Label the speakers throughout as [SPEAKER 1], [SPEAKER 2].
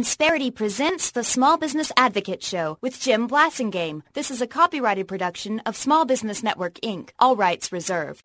[SPEAKER 1] Insperity presents the Small Business Advocate Show with Jim Blasingame. This is a copyrighted production of Small Business Network, Inc., all rights reserved.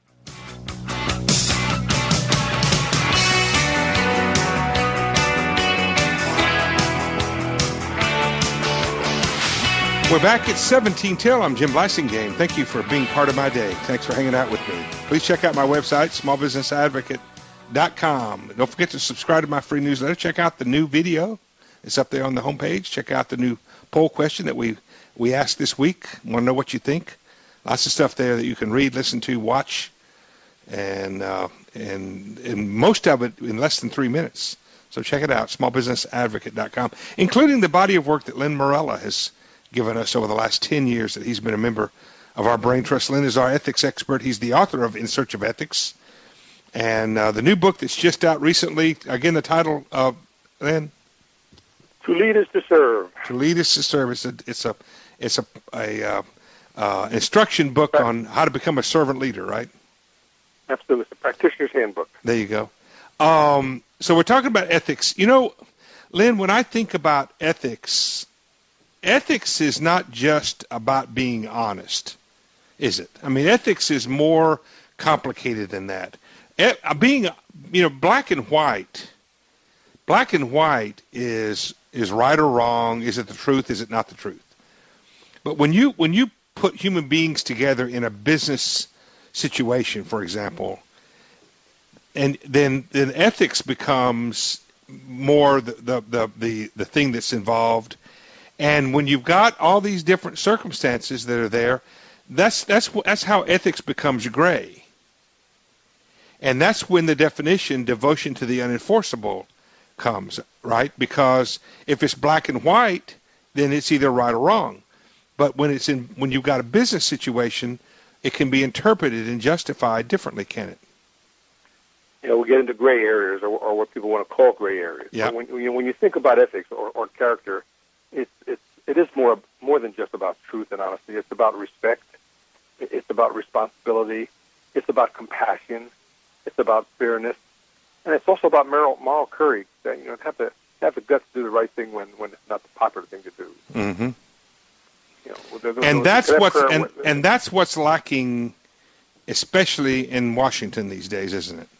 [SPEAKER 2] We're back at 17 till. I'm Jim Blasingame. Thank you for being part of my day. Thanks for hanging out with me. Please check out my website, smallbusinessadvocate.com. Don't forget to subscribe to my free newsletter. Check out the new video. It's up there on the homepage. Check out the new poll question that we asked this week. Want to know what you think? Lots of stuff there that you can read, listen to, watch, and most of it in less than 3 minutes. So check it out, smallbusinessadvocate.com, including the body of work that Lynn Morella has given us over the last 10 years that he's been a member of our Brain Trust. Lynn is our ethics expert. He's the author of In Search of Ethics. And the new book that's just out recently, again, the title, Lynn?
[SPEAKER 3] To Lead is to Serve.
[SPEAKER 2] To Lead is to Serve. It's a instruction book on how to become a servant leader, right?
[SPEAKER 3] Absolutely. It's a practitioner's handbook.
[SPEAKER 2] There you go. So we're talking about ethics. You know, Lynn, when I think about ethics, ethics is not just about being honest, is it? I mean, ethics is more complicated than that. Being, black and white is right or wrong. Is it the truth? Is it not the truth? But when you put human beings together in a business situation, for example, and then ethics becomes more the thing that's involved. And when you've got all these different circumstances that are there, that's how ethics becomes gray. And that's when the definition, devotion to the unenforceable, comes, right? Because if it's black and white, then it's either right or wrong. But when you've got a business situation, it can be interpreted and justified differently, can it?
[SPEAKER 3] We get into gray areas, or what people want to call gray areas.
[SPEAKER 2] Yeah.
[SPEAKER 3] When you think about ethics or character, it is more than just about truth and honesty. It's about respect. It's about responsibility. It's about compassion. It's about fairness, and it's also about moral courage. That have the guts to do the right thing when it's not the popular thing to do.
[SPEAKER 2] Mm-hmm. And that's what's lacking, especially in Washington these days, isn't it?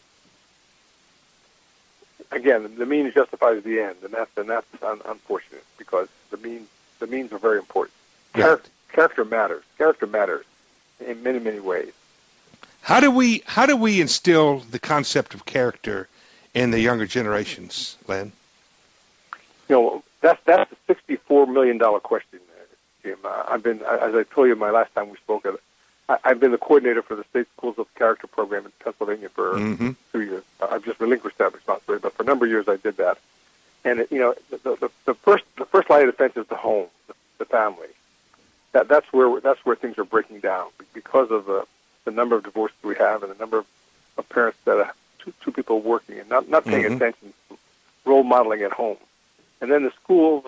[SPEAKER 3] Again, the means justifies the end, and that's unfortunate because the means are very important. Character matters. Character matters in many, many ways.
[SPEAKER 2] How do we instill the concept of character in the younger generations, Len?
[SPEAKER 3] That's the $64 million question, Jim. I've been, as I told you my last time we spoke, I've been the coordinator for the State Schools of Character program in Pennsylvania for 2 years. I've just relinquished that responsibility, but for a number of years I did that. And the first line of defense is the home, the family. That's where things are breaking down because of the number of divorces we have and the number of parents that are two people working and not paying attention, role modeling at home. And then the schools,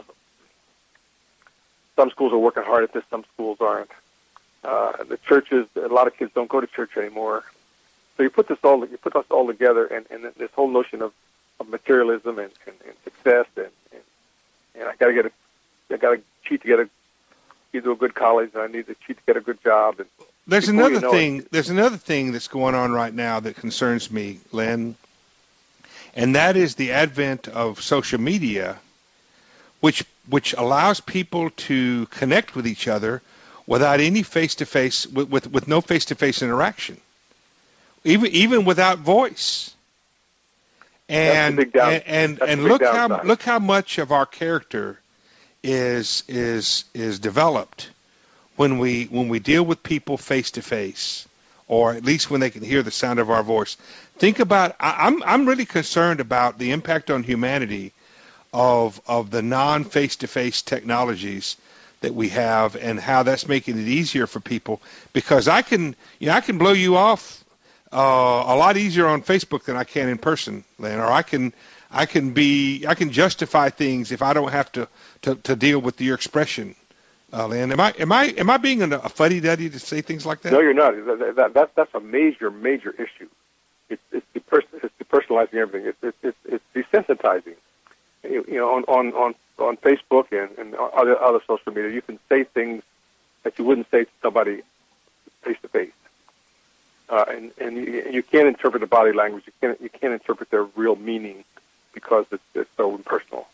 [SPEAKER 3] some schools are working hard at this, some schools aren't. The churches, a lot of kids don't go to church anymore. So you put this all together, and this whole notion of materialism and success, and I got to cheat to get a good college, and I need to cheat to get a good job. And
[SPEAKER 2] There's another thing that's going on right now that concerns me, Len, and that is the advent of social media, which allows people to connect with each other without any face-to-face, with no face-to-face interaction, even without voice. And look how much of our character is developed when we deal with people face to face, or at least when they can hear the sound of our voice. Think about, I'm really concerned about the impact on humanity of the non face to face technologies that we have, and how that's making it easier for people, because I can blow you off a lot easier on Facebook than I can in person, Len, or I can justify things if I don't have to deal with your expression. Len, am I being a fuddy-duddy to say things like that?
[SPEAKER 3] No, you're not. That's a major issue. It's depersonalizing everything. It's desensitizing, on Facebook and other social media, you can say things that you wouldn't say to somebody face to face. And you can't interpret the body language. You can't interpret their real meaning because it's so impersonal.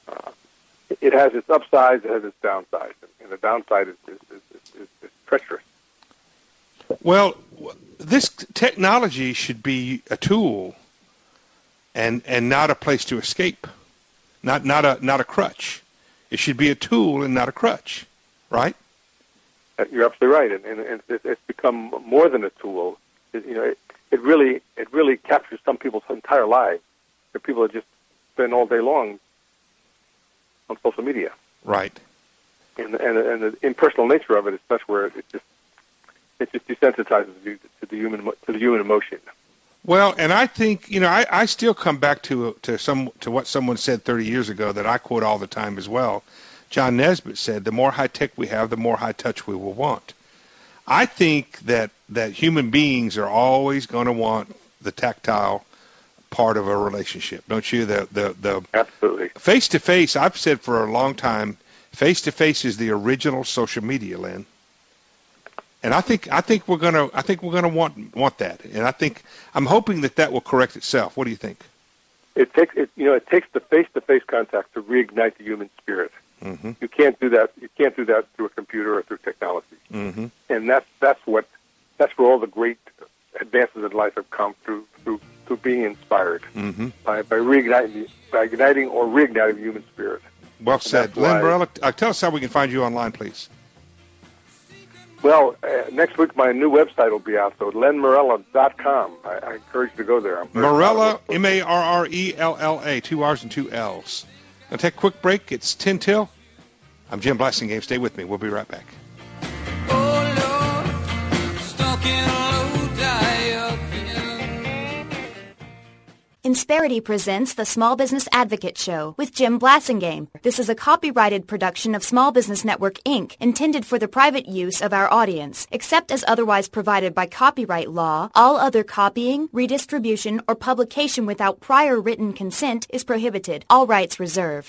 [SPEAKER 3] It has its upsides, it has its downsides, and the downside is treacherous.
[SPEAKER 2] Well, this technology should be a tool and not a place to escape, not a crutch. It should be a tool and not a crutch, right?
[SPEAKER 3] You're absolutely right, and it's become more than a tool. It really captures some people's entire lives. The people that just spend all day long on social media,
[SPEAKER 2] right? And
[SPEAKER 3] the impersonal nature of it is such where it just desensitizes you to the human emotion.
[SPEAKER 2] Well, and I think I still come back to what someone said 30 years ago that I quote all the time as well. John Nesbitt said, "The more high tech we have, the more high touch we will want." I think that human beings are always going to want the tactile part of a relationship, don't you? The
[SPEAKER 3] absolutely
[SPEAKER 2] face to face. I've said for a long time, face to face is the original social media, Lynn. And I think we're gonna want that, and I'm hoping that will correct itself. What do you think?
[SPEAKER 3] It takes the face-to-face contact to reignite the human spirit.
[SPEAKER 2] Mm-hmm.
[SPEAKER 3] You can't do that. You can't do that through a computer or through technology.
[SPEAKER 2] Mm-hmm.
[SPEAKER 3] And that's where all the great advances in life have come through being inspired by igniting or reigniting the human spirit.
[SPEAKER 2] Well said, Len Morello. Tell us how we can find you online, please.
[SPEAKER 3] Well, next week my new website will be out, so lenmorella.com. I encourage you to go there.
[SPEAKER 2] Morella, Marrella, 2 R's and 2 L's. I'll take a quick break. It's 10 till. I'm Jim Blasingame. Stay with me. We'll be right back.
[SPEAKER 1] Insperity presents the Small Business Advocate Show with Jim Blasingame. This is a copyrighted production of Small Business Network, Inc., intended for the private use of our audience. Except as otherwise provided by copyright law, all other copying, redistribution, or publication without prior written consent is prohibited. All rights reserved.